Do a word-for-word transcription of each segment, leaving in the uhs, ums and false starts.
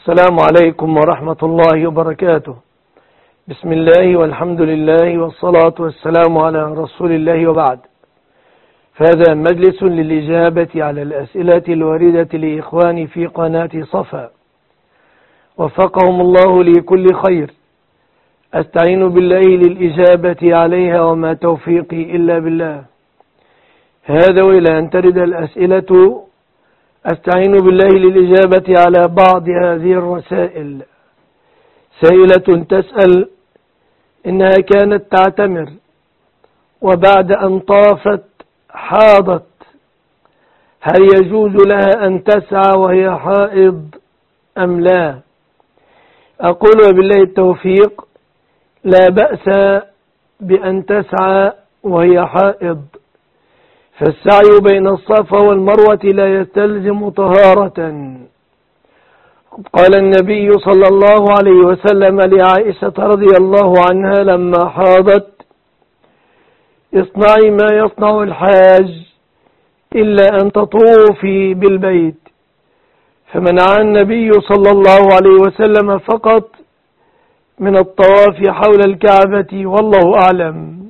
السلام عليكم ورحمة الله وبركاته. بسم الله والحمد لله والصلاة والسلام على رسول الله وبعد. فهذا مجلس للإجابة على الأسئلة الواردة لإخواني في قناة صفا، وفقهم الله لكل خير. أستعين بالله للإجابة عليها وما توفيقي إلا بالله. هذا وإلى أن ترد الأسئلة أستعين بالله للإجابة على بعض هذه الرسائل. سائلة تسأل إنها كانت تعتمر، وبعد أن طافت حاضت، هل يجوز لها أن تسعى وهي حائض أم لا؟ أقول وبالله التوفيق، لا بأس بأن تسعى وهي حائض، فالسعي بين الصفا والمروة لا يستلزم طهارة. قال النبي صلى الله عليه وسلم لعائشة رضي الله عنها لما حاضت: اصنعي ما يصنع الحاج إلا أن تطوفي بالبيت، فمنع النبي صلى الله عليه وسلم فقط من الطواف حول الكعبة، والله أعلم.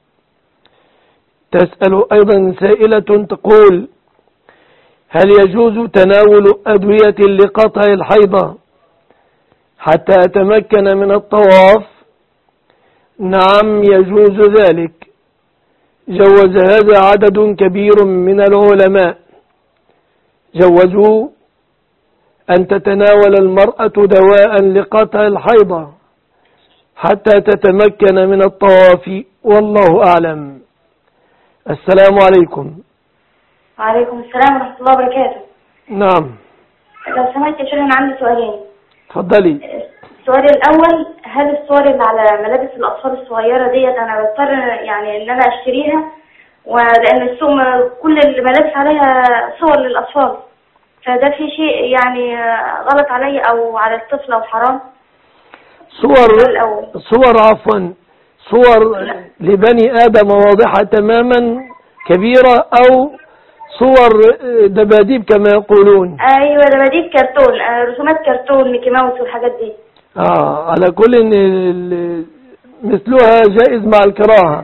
تسأل أيضا سائلة تقول: هل يجوز تناول أدوية لقطع الحيضة حتى أتمكن من الطواف؟ نعم، يجوز ذلك. جوز هذا عدد كبير من العلماء، جوزوا أن تتناول المرأة دواء لقطع الحيضة حتى تتمكن من الطواف، والله أعلم. السلام عليكم. وعليكم السلام ورحمة الله وبركاته. نعم. لو سمحت يا شيخ، أنا عندي سؤالين. تفضلي. السؤال الأول: هل الصور اللي على ملابس الأطفال الصغيرة ديت أنا بضطر يعني إن أنا أشتريها؟ ولأن السوق كل الملابس عليها صور للأطفال، فده في شيء يعني غلط علي أو على الطفل أو حرام؟ صور صور عفوا صور لبني آدم واضحة تماما كبيرة، أو صور دباديب كما يقولون؟ أيوة، دباديب كرتون، رسومات كرتون ميكي ماوس والحاجات دي. آه على كل إن مثلها جائز مع الكراهة.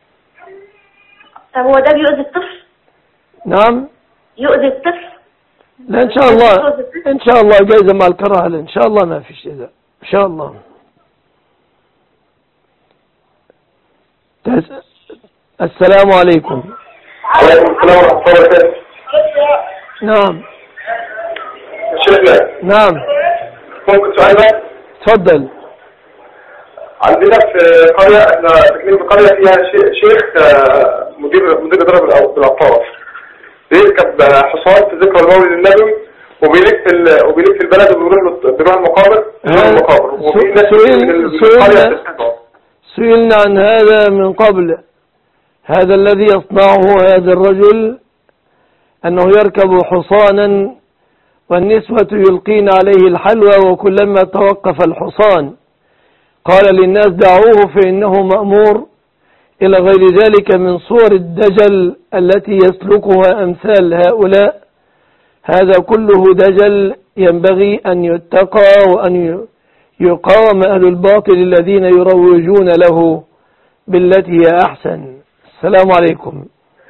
طب هو ده بيؤذي الطفل؟ نعم، يؤذي الطفل؟ لا إن شاء الله، إن شاء الله جائزة مع الكراهة، لا إن شاء الله ما فيش إذا إن شاء الله. السلام عليكم. وعليكم السلام ورحمة الله وبركاته. نعم. شيخنا. نعم. ممكن سؤال بقى؟ تفضل. عندنا في قرية، احنا ساكنين في قرية فيها شيخ مدير مدير إدارة بالأوقاف، بيركب حصان في ذكرى المولد النبوي، وبيلف وبيلف البلد وبيروح بيروح المقابر المقابر وفي ناس من القرية. سئلنا عن هذا من قبل. هذا الذي يصنعه هذا الرجل أنه يركب حصانا والنسوة يلقين عليه الحلوى، وكلما توقف الحصان قال للناس: دعوه فإنه مأمور، إلى غير ذلك من صور الدجل التي يسلكها أمثال هؤلاء. هذا كله دجل ينبغي أن يتقى وأن يقاوم أهل الباطل الذين يروجون له بالتي هي أحسن. السلام عليكم.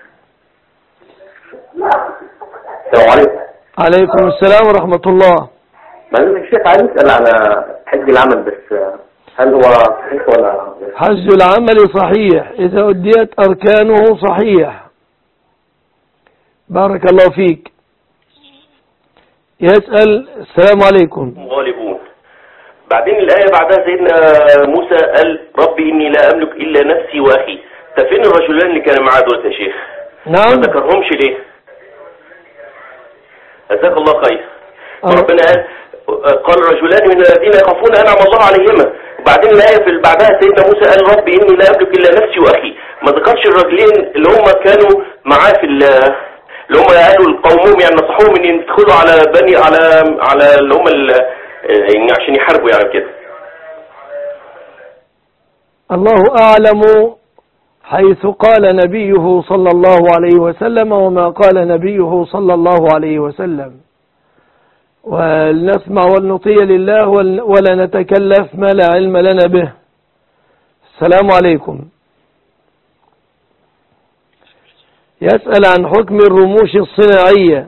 السلام عليكم. عليكم السلام ورحمة الله. معلم الشيخ، عايز أسأل على حج العمل، بس هل هو صحيح ولا؟ حج العمل صحيح إذا أديت أركانه، صحيح. بارك الله فيك. يسأل: السلام عليكم. غالبون. بعدين الآية بعدها سيدنا موسى قال: ربي إني لا أملك إلا نفسي وأخي. فين الرجلان اللي كانوا معاه دول يا شيخ؟ نعم. ما ذكرهمش ليه؟ جزاك الله خير. ربنا قال: قال رجلان من الذين يخافون أنعم الله عليهما. وبعدين الآية في بعدها سيدنا موسى قال: ربي إني لا أملك إلا نفسي وأخي. ما ذكرش الرجلين اللي هم كانوا معاه في اللي هم قالوا لقومهم، يعني نصحوهم ان يدخلوا على بني على على اللي هم يعني عشان يحاربوا يعني كده. الله أعلم حيث قال نبيه صلى الله عليه وسلم وما قال نبيه صلى الله عليه وسلم. ولنسمع ولنطيع لله ولا نتكلف ما لا علم لنا به. السلام عليكم. يسأل عن حكم الرموش الصناعية.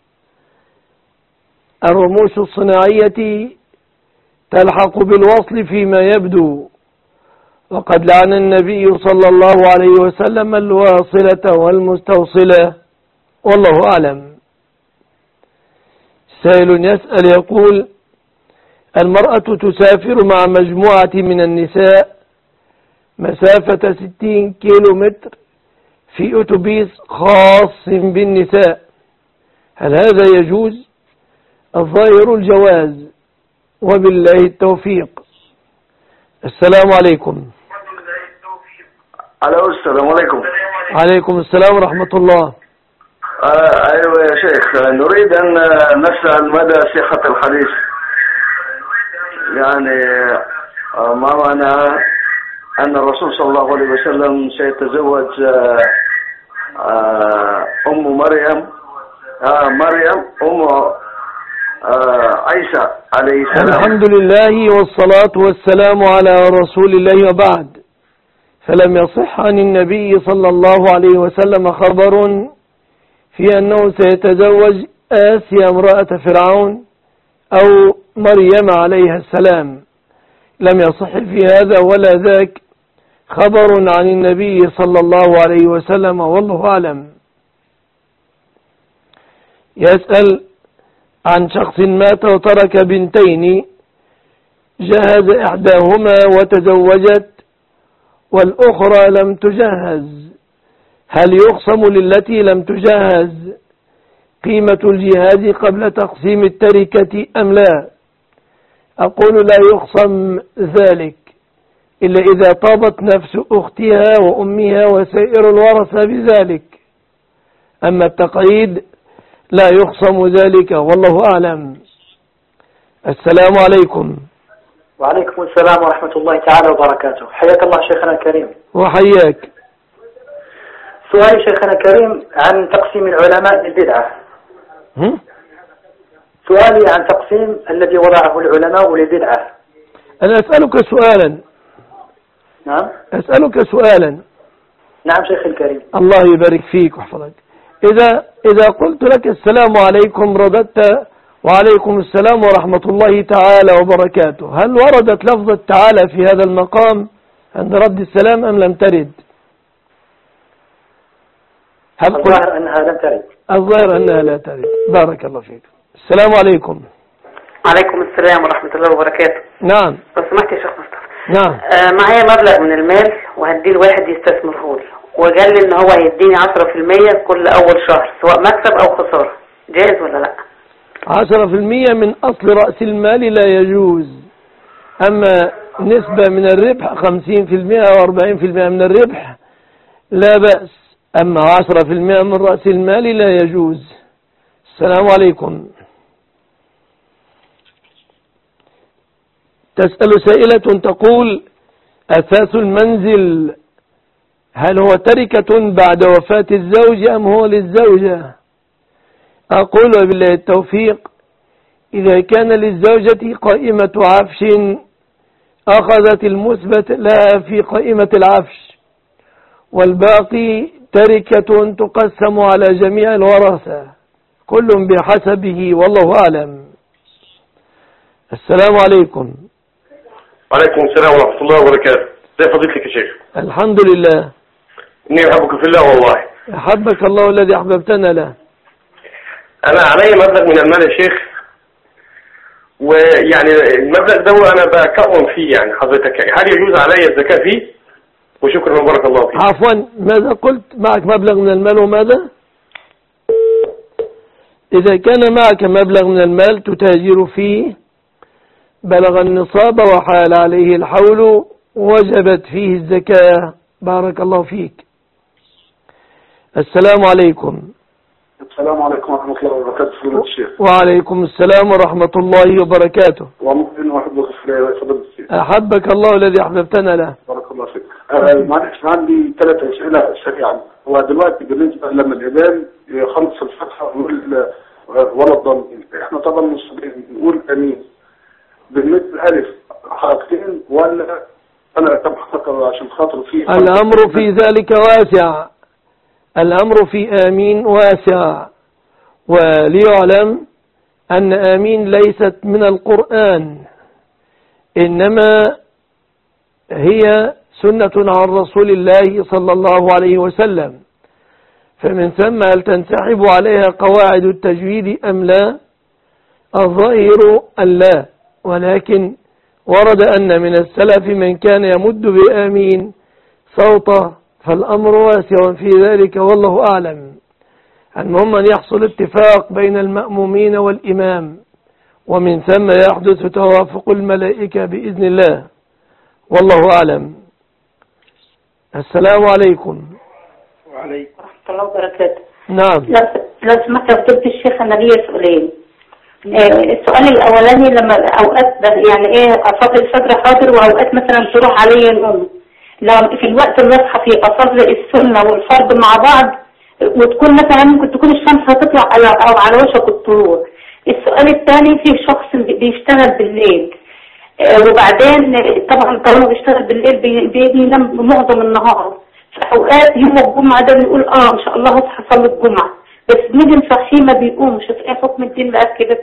الرموش الصناعية تلحق بالوصل فيما يبدو، وقد لعن النبي صلى الله عليه وسلم الواصلة والمستوصلة، والله أعلم. سائل يسأل يقول: المرأة تسافر مع مجموعة من النساء مسافة ستين كيلو متر في أتوبيس خاص بالنساء، هل هذا يجوز؟ الظاهر الجواز، وبالله التوفيق. السلام عليكم. الو السلام عليكم. عليكم السلام ورحمة الله. آه ايوه يا شيخ، نريد ان نسأل مدى صحة الحديث، يعني آه ما معنى ان الرسول صلى الله عليه وسلم سيتزوج آه آه ام مريم آه مريم ام آه عيسى عليه السلام. الحمد لله والصلاة والسلام على رسول الله، وبعد، فلم يصح عن النبي صلى الله عليه وسلم خبر في أنه سيتزوج آسيا امرأة فرعون أو مريم عليها السلام، لم يصح في هذا ولا ذاك خبر عن النبي صلى الله عليه وسلم، والله أعلم. يسأل عن شخص مات وترك بنتين، جهز إحداهما وتزوجت والأخرى لم تجهز، هل يقسم للتي لم تجهز قيمة الجهاز قبل تقسيم التركة أم لا؟ أقول لا يقسم ذلك إلا إذا طابت نفس أختها وأمها وسائر الورثة بذلك، أما التقعيد لا يقسم ذلك، والله أعلم. السلام عليكم. وعليكم السلام ورحمة الله تعالى وبركاته. حياك الله شيخنا الكريم. وحياك. سؤالي شيخنا الكريم عن تقسيم العلماء للبدعة. هم؟ سؤالي عن تقسيم الذي وضعه العلماء للبدعة. أنا أسألك سؤالا. نعم. أسألك سؤالا. نعم شيخ الكريم. الله يبارك فيك ويحفظك. إذا إذا قلت لك السلام عليكم رددت وعليكم السلام ورحمة الله تعالى وبركاته، هل وردت لفظة تعالى في هذا المقام عند رد السلام أم لم ترد؟ الظاهر أنها لم ترد. الظاهر أنها لا ترد. بارك الله فيك. السلام عليكم. عليكم السلام ورحمة الله وبركاته. نعم. لو سمحت يا شيخ مصطفى. نعم. آه معايا مبلغ من المال وهديه لواحد يستثمره لي، وقال لي ان هو هيديني عشرة في المية كل اول شهر سواء مكسب او خسارة، جائز ولا لا؟ عشرة في المية من اصل رأس المال لا يجوز، اما نسبة من الربح خمسين في المية او اربعين في المية من الربح لا بأس، اما عشرة في المية من رأس المال لا يجوز. السلام عليكم. تسأل سائلة تقول: أساس المنزل هل هو تركة بعد وفاة الزوج أم هو للزوجة؟ أقول وبالله التوفيق: إذا كان للزوجة قائمة عفش أخذت المثبت لها في قائمة العفش، والباقي تركة تقسم على جميع الورثة كل بحسبه، والله أعلم. السلام عليكم. وعليكم السلام ورحمة الله وبركاته. زي فضيلتك يا شيخ؟ الحمد لله. إني أحبك في الله والله. أحبك الله الذي أحببتنا له. أنا علي مبلغ من المال يا شيخ، ويعني المبلغ ده أنا بكون فيه، يعني حضرتك هل يجوز علي الزكاة فيه؟ وشكرا وبارك الله فيك. عفوا، ماذا قلت؟ معك مبلغ من المال وماذا؟ إذا كان معك مبلغ من المال تتاجر فيه بلغ النصاب وحال عليه الحول وجبت فيه الزكاة. بارك الله فيك. السلام عليكم. السلام عليكم ورحمة الله وبركاته. فضيلة الشيخ. وعليكم السلام ورحمة الله وبركاته. ومؤمن وأحبك في الله فضيلة الشيخ. أحبك الله الذي أحببتنا له. بارك الله فيك. معلش عندي ثلاث أسئلة سريعة. هو دلوقتي بالنسبة لما الإمام يخلص الفتحة ويقول ولا الضالين، احنا احنا طبعا نقول امين بالنسبه الف حركتين ولا انا كم حركه عشان خاطر فيه؟ الامر في ذلك واسع، الامر في امين واسع، وليعلم ان امين ليست من القرآن، انما هي سنة عن رسول الله صلى الله عليه وسلم، فمن ثم هل تنسحب عليها قواعد التجويد أم لا؟ الظاهر أن لا، ولكن ورد أن من السلف من كان يمد بآمين صوته، فالأمر واسع في ذلك والله أعلم. المهم أن يحصل اتفاق بين المأمومين والإمام، ومن ثم يحدث توافق الملائكة بإذن الله، والله أعلم. السلام عليكم. وعليكم ورحمة الله وبركاته. نعم. لو سمحت يا فضيلة الشيخ، أنا ليا سؤالين. آه السؤال الأولاني، لما أوقات يعني إيه أصلي الفجر حاضر، وأوقات مثلا تروح علي النوم، لو في الوقت اللي أصحى فيه أصلي السنة والفرض مع بعض، وتكون مثلا ممكن تكون الشمس هتطلع أو على وشك الطلوع. السؤال الثاني، في شخص بيشتغل بالليل، آه وبعدين طبعا طالما بيشتغل بالليل بيجي ينام معظم النهار، فأوقات يوم الجمعة ده بنقول اه ان شاء الله هصحى اصلي الجمعة، بس بنيجي نصحيه ما بيقومش. ايه حكم الدين بقى كده؟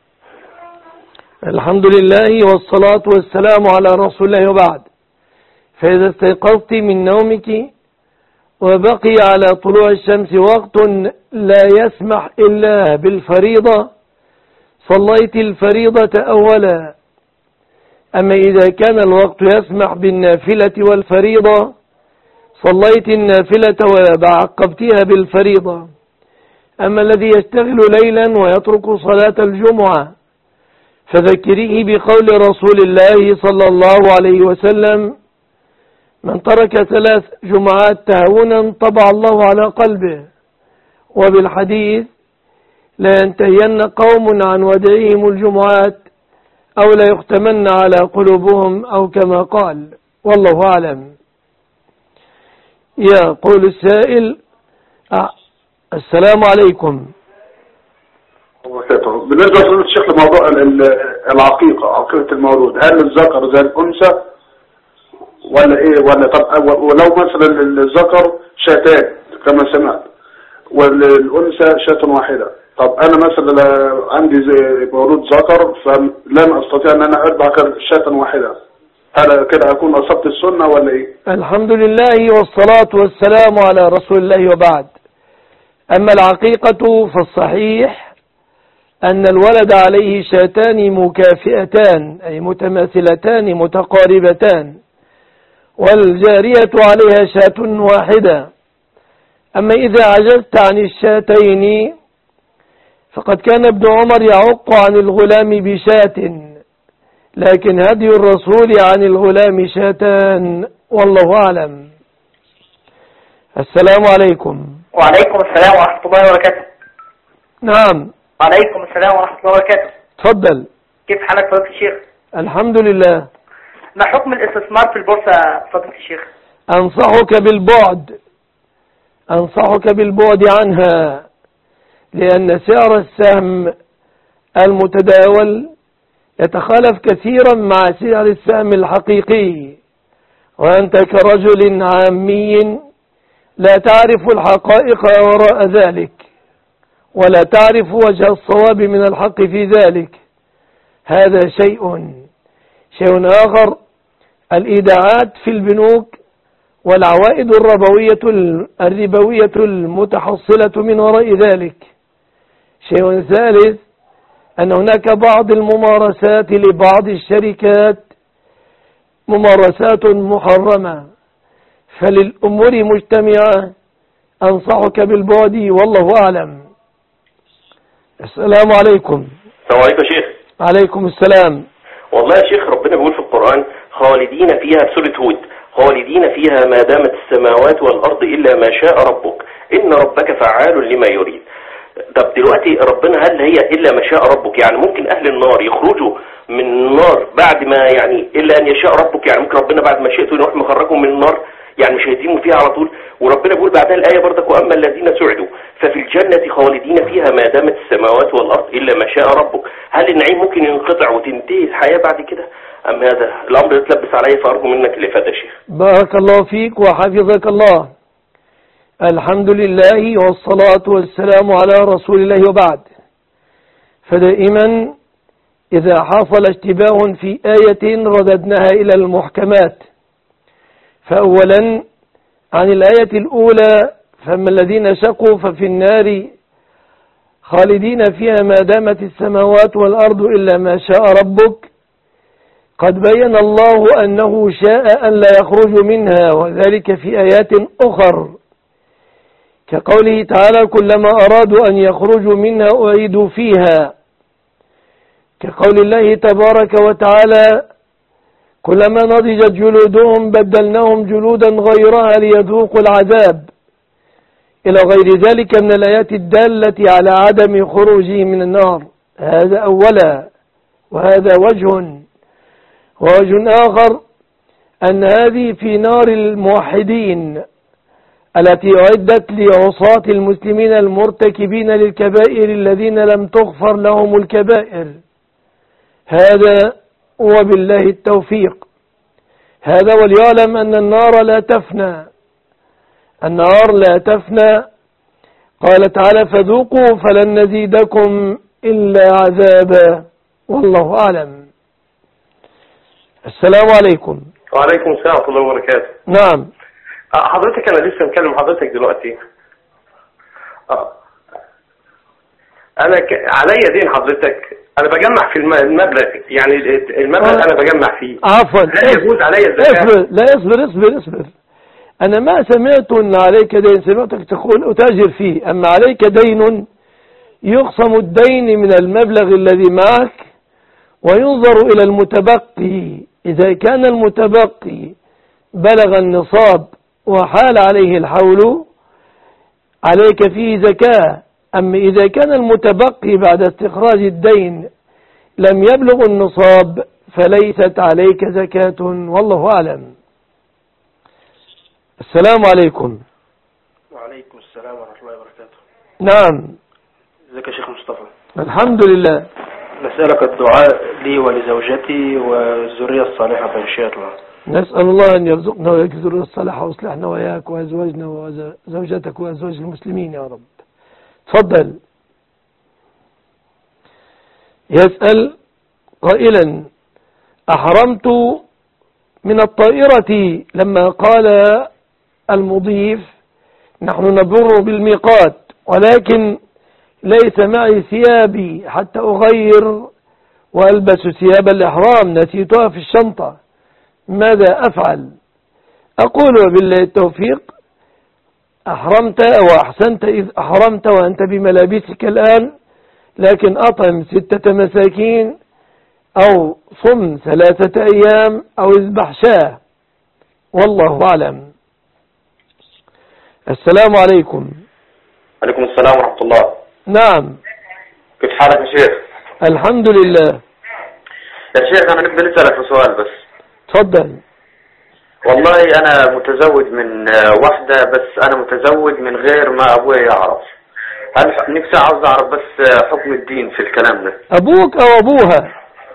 الحمد لله والصلاة والسلام على رسول الله، وبعد. فإذا استيقظت من نومك وبقي على طلوع الشمس وقت لا يسمح إلا بالفريضة، صليت الفريضة أولا. أما إذا كان الوقت يسمح بالنافلة والفريضة، صليت النافلة وعقبتها بالفريضة. أما الذي يشتغل ليلا ويترك صلاة الجمعة، فذكريه بقول رسول الله صلى الله عليه وسلم: من ترك ثلاث جمعات تهاونا طبع الله على قلبه. وبالحديث: لا ينتهين قوم عن ودعهم الجمعات أو لا يختمن على قلوبهم، أو كما قال، والله أعلم. يقول السائل: أه السلام عليكم. بالنسبة للشيخ لموضوع العقيقة، عقيقة المولود، هل الذكر زي الأنثى ولا إيه؟ ولا طب ولو مثلا الذكر شاتان كما سمعت والأنثى شاة واحدة، طب أنا مثلا عندي زي مولود ذكر فلن أستطيع أن أنا أذبح شاة واحدة، هل كده أكون أصبت السنة ولا إيه؟ الحمد لله والصلاة والسلام على رسول الله، وبعد. أما العقيقة فالصحيح أن الولد عليه شاتان مكافئتان، أي متماثلتان متقاربتان، والجارية عليها شاة واحدة. أما إذا عجزت عن الشاتين، فقد كان ابن عمر يعق عن الغلام بشاة، لكن هدي الرسول عن الغلام شاتان، والله أعلم. السلام عليكم. وعليكم السلام ورحمة الله وبركاته. نعم. وعليكم السلام ورحمة الله وبركاته. تفضل. كيف حالك فضيلة الشيخ؟ الحمد لله. ما حكم الاستثمار في البورصة فضيلة الشيخ؟ أنصحك بالبعد أنصحك بالبعد عنها، لأن سعر السهم المتداول يتخالف كثيرا مع سعر السهم الحقيقي، وأنت كرجل عامي لا تعرف الحقائق وراء ذلك، ولا تعرف وجه الصواب من الحق في ذلك. هذا شيء شيء آخر الإيداعات في البنوك والعوائد الربوية الربوية المتحصلة من وراء ذلك. شيء ثالث أن هناك بعض الممارسات لبعض الشركات ممارسات محرمة، فللأمور مجتمعة أنصحك بالبعد، والله أعلم. السلام عليكم. السلام عليكم يا شيخ. عليكم السلام. والله يا شيخ ربنا بيقول في القرآن: خالدين فيها، في سورة هود: خالدين فيها ما دامت السماوات والأرض إلا ما شاء ربك إن ربك فعال لما يريد. طب دلوقتي ربنا هل هي إلا ما شاء ربك؟ يعني ممكن أهل النار يخرجوا من النار بعد ما يعني إلا أن يشاء ربك؟ يعني ممكن ربنا بعد ما شئته يروح مخرجهم من النار؟ يعني مش هيديموا فيها على طول؟ وربنا بيقول بعدها الآية برضك وأما الذين سعدوا ففي الجنة خالدين فيها ما دامت السماوات والأرض إلا ما شاء ربك. هل النعيم ممكن ينقطع وتنتهي الحياة بعد كده؟ أم هذا الأمر يتلبس عليه؟ فأرجو منك الإفادة يا شيخ. بارك الله فيك وحفظك الله. الحمد لله والصلاة والسلام على رسول الله وبعد. فدائما إذا حصل اشتباه في آية رددناها إلى المحكمات. فأولا عن الآية الأولى فأما الذين شقوا ففي النار خالدين فيها ما دامت السماوات والأرض إلا ما شاء ربك. قد بين الله أنه شاء أن لا يخرج منها وذلك في آيات أخر كقوله تعالى كلما أرادوا أن يخرجوا منها أعيدوا فيها، كقول الله تبارك وتعالى كلما نضجت جلودهم بدلناهم جلودا غيرها ليذوقوا العذاب، إلى غير ذلك من الآيات الدالة على عدم خروجه من النار. هذا أولا، وهذا وجه. ووجه آخر أن هذه في نار الموحدين التي أعدت لعصاة المسلمين المرتكبين للكبائر الذين لم تغفر لهم الكبائر. هذا وبالله التوفيق. هذا وليعلم أن النار لا تفنى، النار لا تفنى. قال تعالى فذوقوا فلن نزيدكم إلا عذابا، والله أعلم. السلام عليكم. وعليكم السلام ورحمة الله وبركاته. نعم حضرتك أنا لسه مكلم حضرتك دلوقتي. آه. أنا ك... عليا دين حضرتك، أنا بجمع في المبلغ، يعني المبلغ أنا بجمع فيه. عفوا لا يجوز عليا الزكاة. اصبر، لا اصبر اصبر اصبر. أنا ما سمعت أن عليك دين، سمعتك تقول أتاجر فيه. أما عليك دين يقسم الدين من المبلغ الذي معك وينظر إلى المتبقي. إذا كان المتبقي بلغ النصاب وحال عليه الحول عليك فيه زكاة. أما إذا كان المتبقي بعد استخراج الدين لم يبلغ النصاب فليست عليك زكاة، والله أعلم. السلام عليكم. وعليكم السلام ورحمة الله وبركاته. نعم. ازيك يا شيخ مصطفى؟ الحمد لله. نسألك الدعاء لي ولزوجتي والذرية الصالحة إن شاء الله. نسأل الله أن يرزقنا وياك الذرية الصالحة ويصلحنا وياك وأزواجنا وزوجتك وأزواج المسلمين يا رب. تفضل. يسأل قائلا أحرمت من الطائرة لما قال المضيف نحن نبر بالميقات ولكن ليس معي ثيابي حتى أغير وألبس ثياب الإحرام، نسيتها في الشنطة، ماذا أفعل؟ أقول وبالله التوفيق أحرمت وأحسنت إذ أحرمت وأنت بملابسك الآن، لكن أطعم ستة مساكين أو صم ثلاثة أيام أو اذبح شاة، والله أعلم. السلام عليكم. عليكم السلام ورحمة الله. نعم. كيف حالك يا شيخ؟ الحمد لله. يا شيخ أنا نبي نسألك في سؤال بس. تفضل. والله أنا متزوج من واحدة، بس أنا متزوج من غير ما أبوي يعرف. هل نفسي عاوز أعرف بس حكم الدين في الكلام ده؟ أبوك أو أبوها؟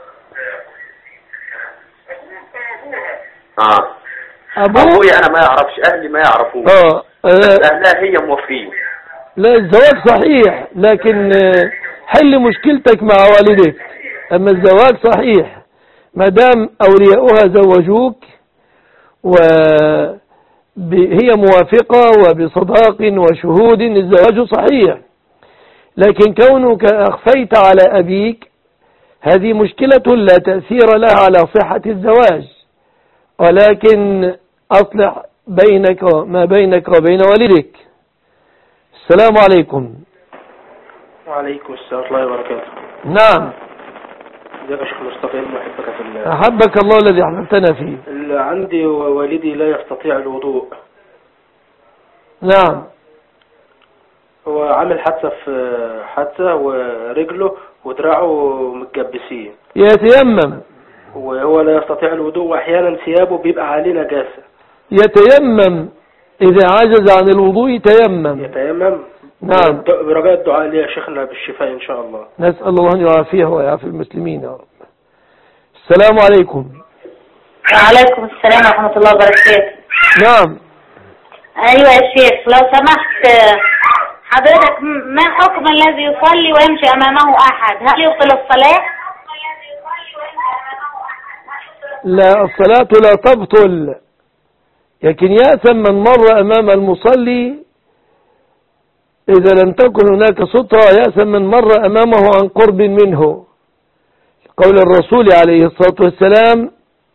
آه. أبوك؟ أبوي أنا ما يعرفش، أهلي ما يعرفون. آه. بس أهلها هي موفين. لا الزواج صحيح، لكن حل مشكلتك مع والدك. أما الزواج صحيح ما دام أولياؤها زوجوك وهي موافقة وبصداق وشهود الزواج صحيح، لكن كونك أخفيت على أبيك هذه مشكلة لا تأثير لها على صحة الزواج، ولكن أصلح بينك ما بينك وبين والدك. السلام عليكم. وعليكم السلام ورحمة الله وبركاته. نعم. ازيك يا شيخ مصطفى؟ إني أحبك في الله. أحبك الله الذي أحببتنا فيه. عندي والدي لا يستطيع الوضوء. نعم. هو عامل حادثة في حادثة ورجله ودراعه متجبسين. يتيمم. وهو لا يستطيع الوضوء، وأحيانا ثيابه بيبقى عليه نجاسة. يتيمم إذا عجز عن الوضوء تيمم. يتيمم. نعم. برجاء الدعاء لي يا شيخنا بالشفاء إن شاء الله. نسأل الله أن يعافيه ويعافي المسلمين يا رب. السلام عليكم. وعليكم السلام ورحمة الله وبركاته. نعم. أيوة يا شيخ لو سمحت حضرتك ما حكم الذي يصلي ويمشي أمامه أحد؟ هل يبطل الصلاة؟ لا، الصلاة لا تبطل، لكن يأثم من مر أمام المصلي إذا لم تكن هناك سترة، يأثم من مر أمامه عن قرب منه. قول الرسول عليه الصلاة والسلام: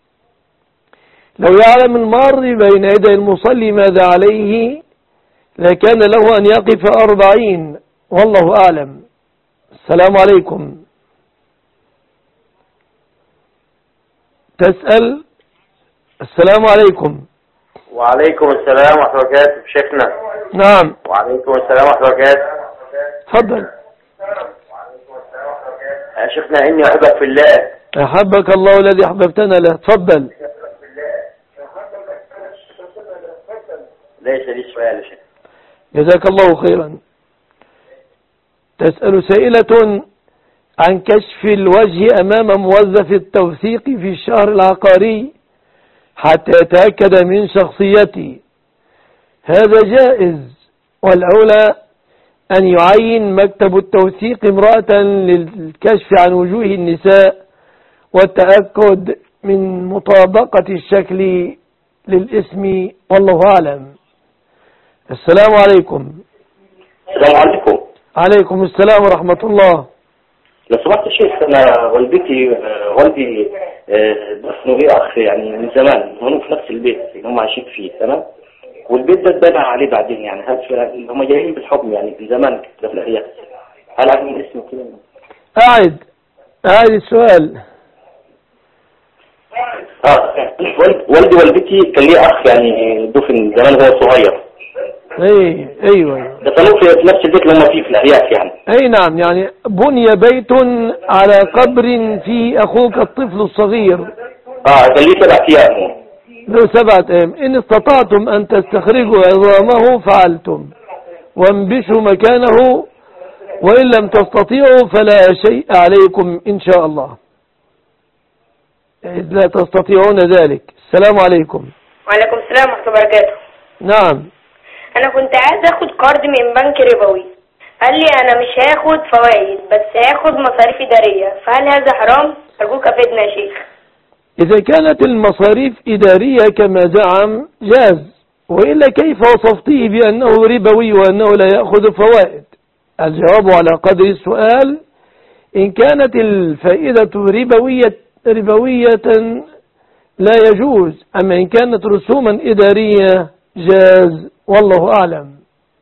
لو يعلم المار بين يدي المصلي ماذا عليه لكان له أن يقف أربعين، والله أعلم. السلام عليكم. تسأل. السلام عليكم. وعليكم السلام ورحمة الله وبركاته شيخنا. نعم. وعليكم السلام ورحمة الله وبركاته. تفضل يا شيخنا إني أحبك في الله. أحبك الله الذي أحببتنا له. تفضل. ليس لي سؤال يا شيخ. جزاك الله خيرا. تسأل سائلة عن كشف الوجه أمام موظف التوثيق في الشهر العقاري حتى يتأكد من شخصيتي. هذا جائز، والأولى أن يعين مكتب التوثيق امرأة للكشف عن وجوه النساء والتأكد من مطابقة الشكل للاسم، والله أعلم. السلام عليكم. السلام عليكم. عليكم السلام ورحمة الله. لو سمحت يا شيخ، أنا والدتي والدي دفنوا لي أخ يعني من زمان، هم في نفس البيت اللي هم عايشين فيه، تمام؟ والبيت ده اتبنى عليه بعدين، يعني هل هم جايين بالحكم يعني من زمان كده في الأحياء، هل عندهم اسم كده؟ أعد أعد السؤال. اه والدي والدتي كان ليه أخ يعني دفن زمان وهو صغير. ايه ايوه دفنوه في نفس البيت اللي هم فيه في الأرياف يعني. اي نعم، يعني بني بيت على قبر فيه اخوك الطفل الصغير. اه كان ليه سبع ايام. له سبعة ايام. ان استطعتم ان تستخرجوا عظامه فعلتم وانبشوا مكانه، وان لم تستطيعوا فلا شيء عليكم ان شاء الله، إذ لا تستطيعون ذلك. السلام عليكم. وعليكم السلام ورحمة الله وبركاته. نعم. أنا كنت عايز أخد قرض من بنك ربوي، قال لي أنا مش هاخد فوائد بس هاخد مصاريف إدارية، فهل هذا حرام؟ أرجوك أفيدنا يا شيخ. إذا كانت المصاريف إدارية كما زعم جاز، وإلا كيف وصفته بأنه ربوي وأنه لا يأخذ فوائد؟ الجواب على قدر السؤال. إن كانت الفائدة ربوية ربوية لا يجوز، أما إن كانت رسوما إدارية جاز، والله أعلم.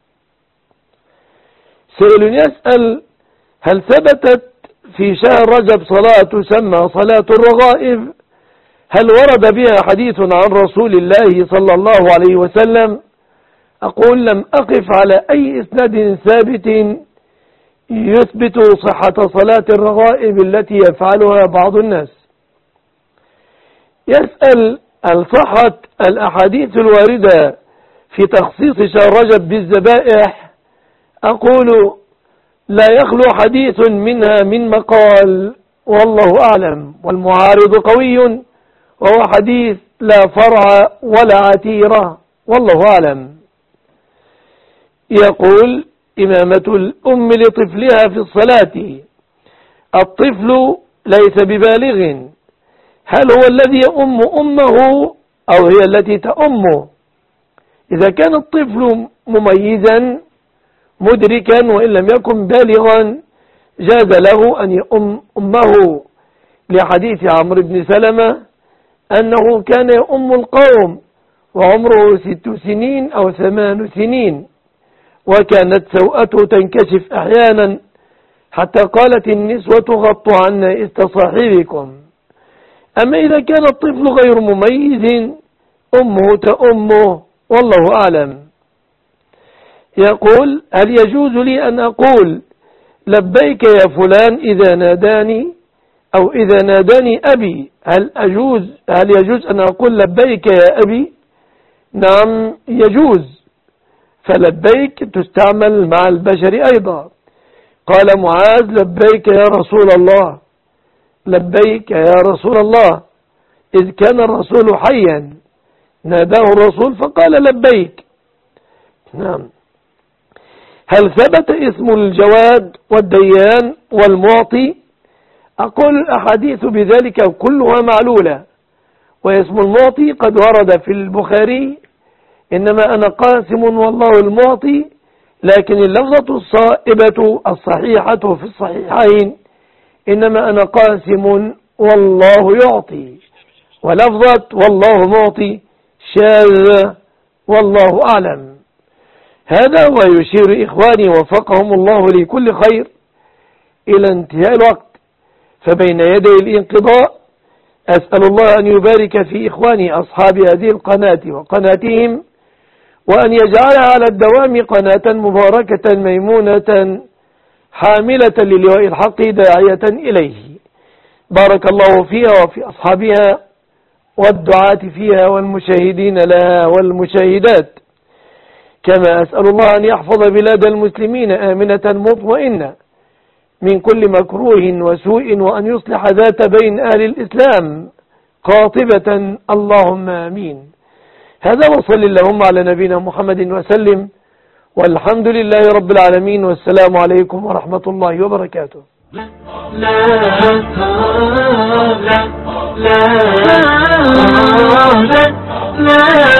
سائل يسأل: هل ثبتت في شهر رجب صلاة تسمى صلاة الرغائب؟ هل ورد بها حديث عن رسول الله صلى الله عليه وسلم؟ أقول لم أقف على أي إسناد ثابت يثبت صحة صلاة الرغائب التي يفعلها بعض الناس. يسأل: هل صحت الأحاديث الواردة في تخصيص شهر رجب بالذبائح؟ أقول لا يخلو حديث منها من مقال، والله أعلم، والمعارض قوي وهو حديث لا فرع ولا عتيرة، والله أعلم. يقول: إمامة الأم لطفلها في الصلاة. الطفل ليس ببالغ، هل هو الذي يؤم أمه أو هي التي تأمه؟ إذا كان الطفل مميزا مدركا وإن لم يكن بالغا جاز له أن يؤم أمه، لحديث عمرو بن سلمة أنه كان يؤم القوم وعمره ست سنين أو ثمان سنين، وكانت سوءته تنكشف أحيانا حتى قالت النسوة غطوا عنا إست صاحبكم. أما إذا كان الطفل غير مميز أمه تأمه، والله أعلم. يقول: هل يجوز لي أن أقول لبيك يا فلان إذا ناداني أو إذا ناداني أبي؟ هل أجوز هل يجوز أن أقول لبيك يا أبي؟ نعم يجوز، فلبيك تستعمل مع البشر أيضا. قال معاذ لبيك يا رسول الله، لبيك يا رسول الله، إذ كان الرسول حيا ناداه الرسول فقال لبيك. نعم. هل ثبت اسم الجواد والديان والمعطي؟ أقول الأحاديث بذلك كلها معلولة، واسم المعطي قد ورد في البخاري إنما أنا قاسم والله المعطي، لكن اللفظة الصائبة الصحيحة في الصحيحين إنما أنا قاسم والله يعطي، ولفظة والله معطي شاذة والله أعلم. هذا ويشير إخواني وفقهم الله لكل خير إلى انتهاء الوقت، فبين يدي الانقضاء أسأل الله أن يبارك في إخواني أصحاب هذه القناة وقناتهم، وأن يجعلها على الدوام قناة مباركة ميمونة حاملة للواء الحق داعية إليه. بارك الله فيها وفي أصحابها والدعاة فيها والمشاهدين لها والمشاهدات. كما أسأل الله أن يحفظ بلاد المسلمين آمنة مطمئنة من كل مكروه وسوء، وأن يصلح ذات بين أهل الإسلام قاطبة، اللهم آمين. هذا وصل اللهم على نبينا محمد وسلم، والحمد لله رب العالمين، والسلام عليكم ورحمة الله وبركاته. لا لا لا لا لا لا